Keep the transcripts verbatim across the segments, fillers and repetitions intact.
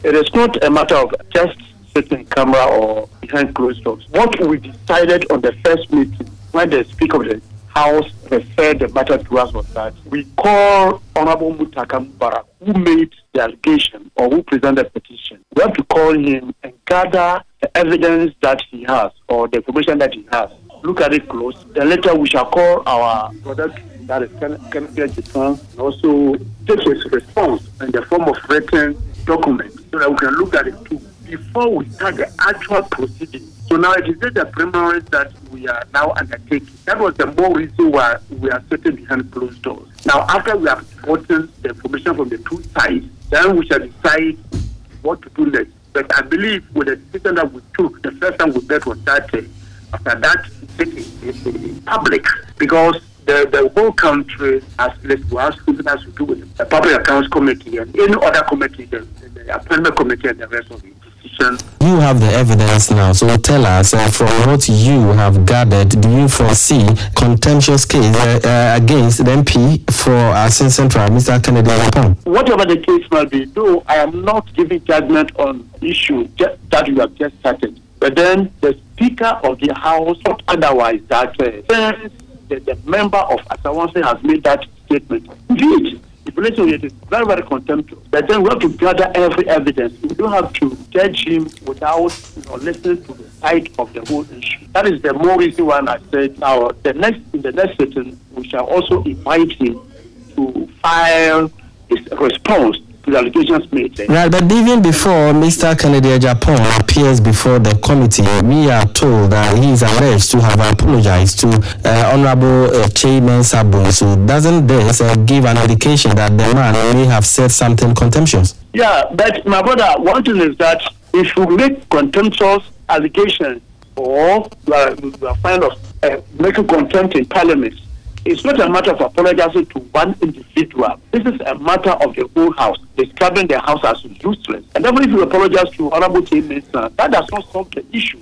It is not a matter of just sitting camera or behind closed doors. What we decided on the first meeting when the Speaker of the House referred the matter to us was that we call Honorable Mutaka Mubarak, who made the allegation or who presented the petition. We have to call him and gather the evidence that he has or the information that he has. Look at it close. Then later we shall call our brother, that is Kenneth Japan, and also take his response in the form of written document so that we can look at it too before we start the actual proceedings. So now it is the preliminaries that we are now undertaking. That was the more reason why we are sitting behind closed doors. Now, after we have gotten the information from the two sides, then we shall decide what to do next. But I believe with the decision that we took, the first time we met was that uh, after that, it's in public, because the, the whole country has left to us, even as we do with the Public Accounts Committee and any other committee, the, the Appointment Committee and the rest of it. You have the evidence now, so tell us uh, from what you have gathered, do you foresee contemptuous case uh, uh, against the M P for Asin Central, Mister Kennedy Japan? Whatever the case might be, though I am not giving judgment on issue just, that you have just started, but then the Speaker of the House thought otherwise, that uh, since the, the member of Asawase has made that statement, indeed, if you listen, it is very, very contemptuous. But then we have to gather every evidence. We don't have to judge him without, you know, listening to the side of the whole issue. That is the more reason why I said now the next in the next sitting we shall also invite him to file his response to the allegations made. Right, but even before Mister Kennedy Japan appears before the committee, we are told that he is alleged to have apologized to uh, Honorable uh, Chairman Sabun. So doesn't this uh, give an indication that the man may have said something contemptuous? Yeah, but my brother, one thing is that if you make contemptuous allegations or you are, you are kind of uh, making contempt in Parliament, it's not a matter of apologizing to one individual. This is a matter of the whole House, describing the House as useless. And even if you apologize to Honorable Chairman, that does not solve the issue.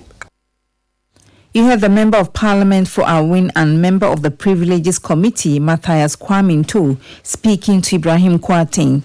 You heard the Member of Parliament for Awin and Member of the Privileges Committee, Matthias Kwamintu, speaking to Ibrahim Kwarteng.